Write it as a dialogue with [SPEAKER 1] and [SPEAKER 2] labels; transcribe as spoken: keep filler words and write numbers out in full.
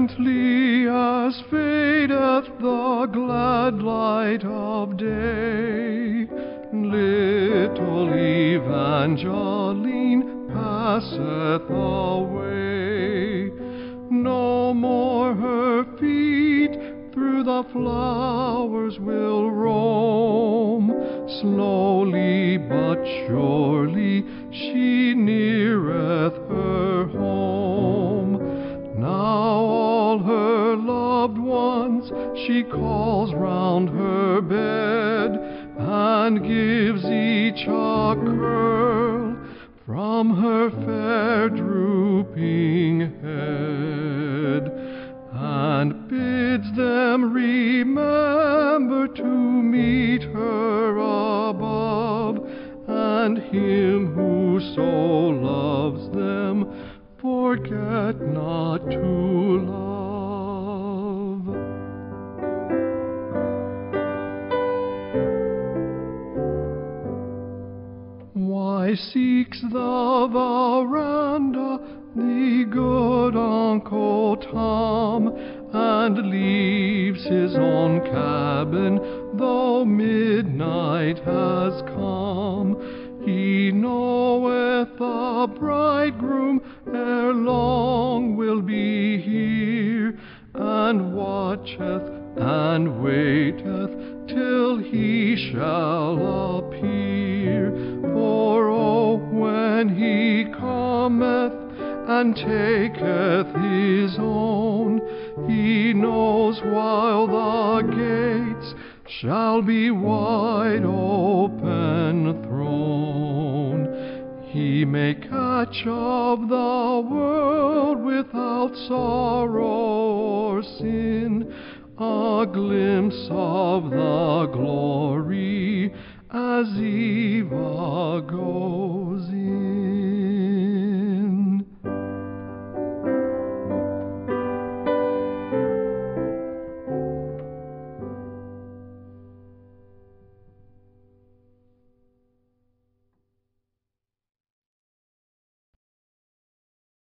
[SPEAKER 1] Presently as fadeth the glad light of day, little Evangeline passeth away. No more her feet through the flowers will roam, slowly but surely she neareth her home. Now all her loved ones she calls round her bed, and gives each a curl from her fair drooping head, and bids them remember to meet her above, and Him who so loves them forget not to love. Why seeks the veranda the good Uncle Tom, and leaves his own cabin though midnight has come? He knoweth the bridegroom ere long will be here, and watcheth and waiteth till he shall appear. For oh, when he cometh and taketh his own, he knows while the gates shall be wide open thrown, he may catch of the world without sorrow or sin a glimpse of the glory as eve ago.